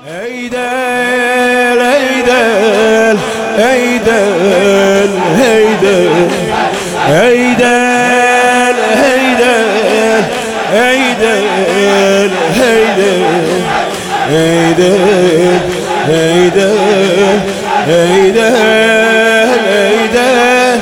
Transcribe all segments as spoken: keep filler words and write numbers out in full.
ای دل ای دل ای دل ای دل ای دل ای دل ای دل ای دل ای دل ای دل ای دل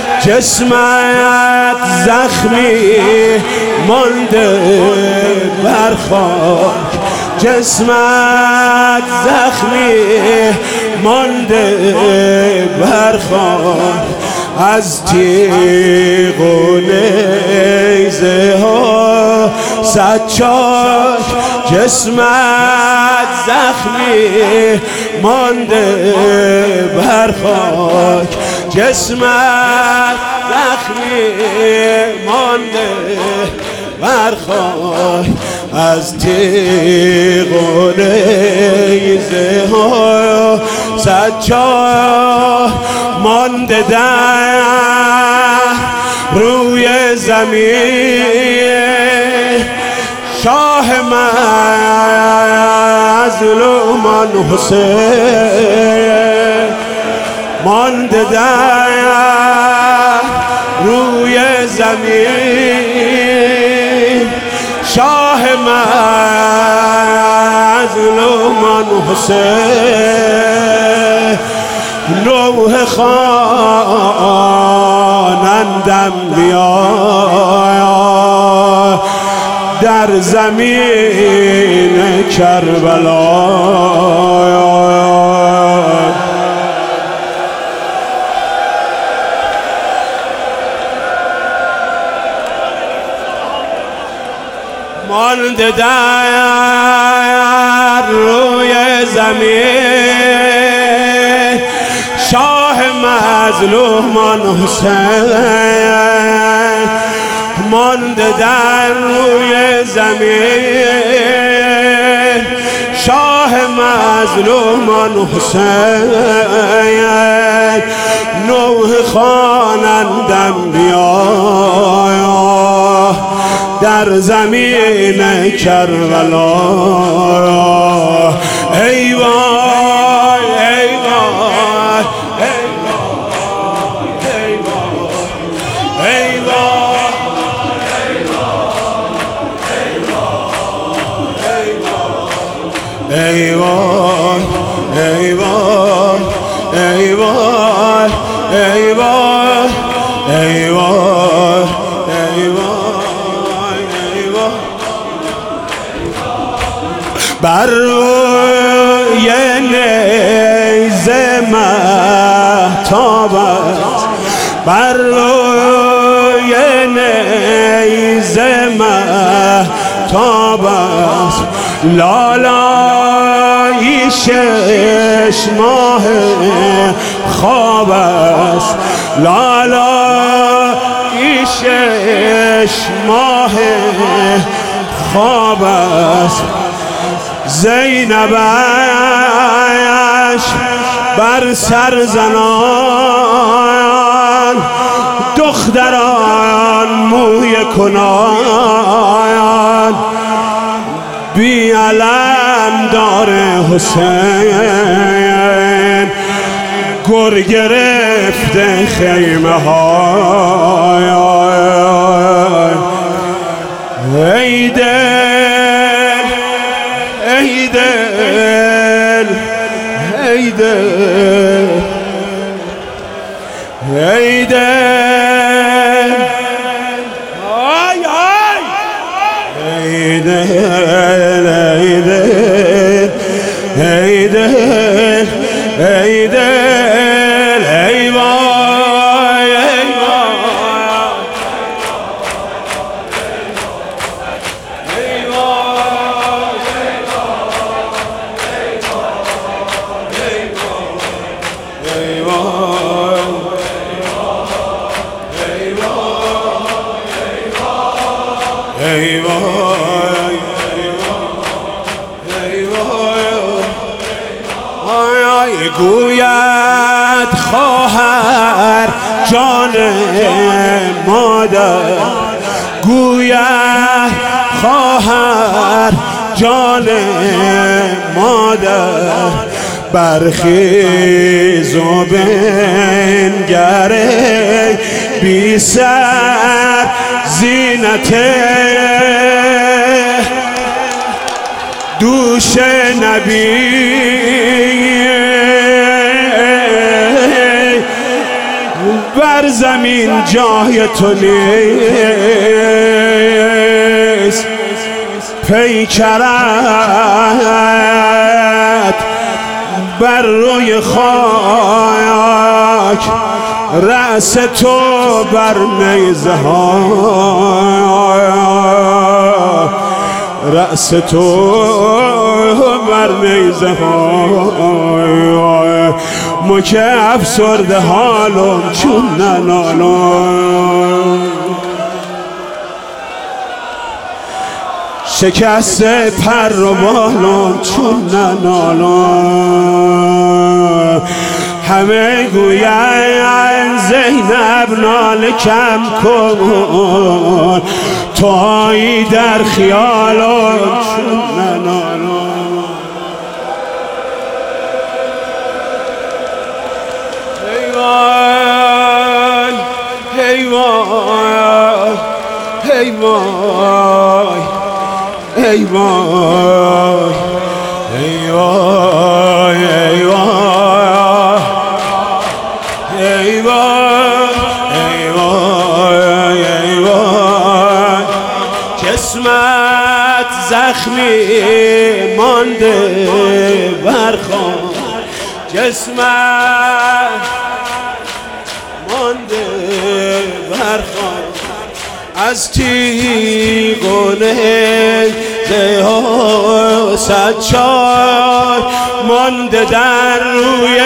جسمت زخمی مانده بر خاک، جسمت زخمی مانده بر خاک، از تیغ و نیزه ها صد چاک، جسمت زخمی مانده بر خاک، جسمت زخمی مانده بر خاک، از تیغ و نیزه ها صد چاک مانده در روی زمین. شاه مظلومان حسین مانده در روی زمین. شاه مظلومان حسین نوح خوانندم بیا در زمین کربلا. مانده در روی زمین. شاه مظلومان حسین مانده در روی زمین. شاه مظلومان حسین نوح خوانندم بیا در زمین کربلا. ای وای ای وای ای وای ای وای ای وای ای وای ای وای ای وای ای وای بر روی نیزه مهتابت، بر روی نیزه مهتابت، لالایی شش ماه خواب است، لالایی شش ماه خواب است. زینبش بر سر زنان، دختران موی کنان، بی علم دار حسین گر گرفته خیمه های. ای دل ای دل ای دل ای دل آی آی ای دل ای دل ای دل ای دل ای وای ای ای وای ای وای گوید خواهر جان مادر، گوید خواهر جان مادر برخیز و بنگره بی سر زینت دوش نبی بر زمین جای تو نیست پیکرت بر روی خاک رأس تو بر نیزه ها رأس تو بر نیزه ها ما که افسرده حالم چون ننالم شکسته پر و بالم چون ننالم همه گوین زینب ناله کم کن تویی در خیالم چون ننالم ای وای ای وای ای وای ای وای ای وای ای وای ای وای ای وای ای وای جسمت زخمی مانده برخوان جسمت مانده برخوان از تیغونه ده صد چار مانده در روی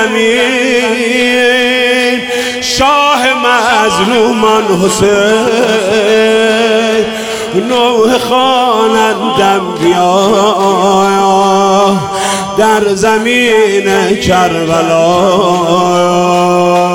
زمین شاه مظلومان حسین نوح خوانندم بیا در زمین کربلا